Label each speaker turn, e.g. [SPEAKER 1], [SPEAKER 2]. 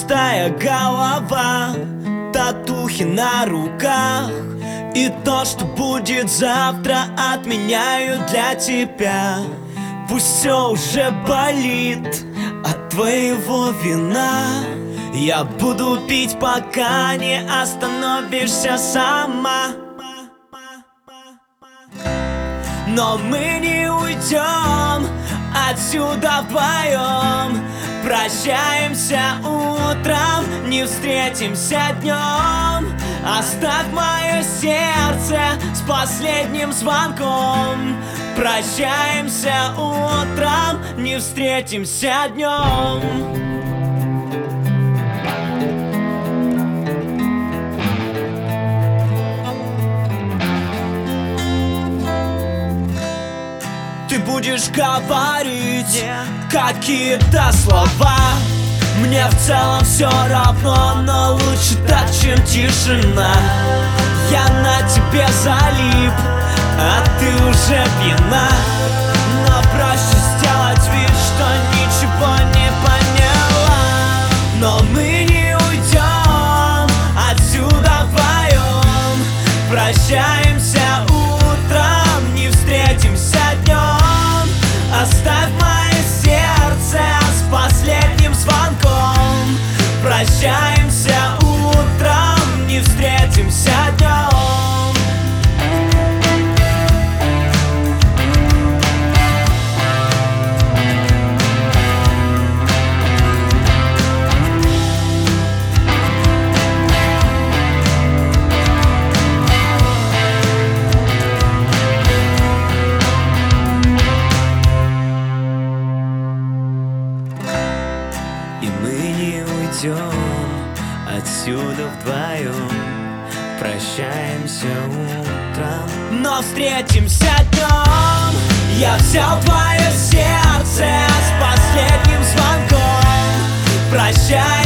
[SPEAKER 1] пустая голова, татухи на руках, и то, что будет завтра, отменяю для тебя. Пусть все уже болит от твоего вина. Я буду пить, пока не остановишься сама. Но мы не уйдем отсюда вдвоем. Прощаемся утром, не встретимся днем. Оставь мое сердце с последним звонком. Прощаемся утром, не встретимся днем. Ты будешь говорить какие-то слова. Мне в целом все равно, но лучше так, чем тишина. Я на тебе залип, а ты уже пьяна. Но проще сделать вид, что ничего не поняла. Но мы не уйдем отсюда вдвоем. Прощаемся утром, не встретимся днем. Оставь мое сердце с последним звонком. Прощаемся утром, не встретимся днем. И мы не уйдем отсюда вдвоем. Прощаемся утром, но встретимся днем. Я взял твое сердце с последним звонком. Прощаемся.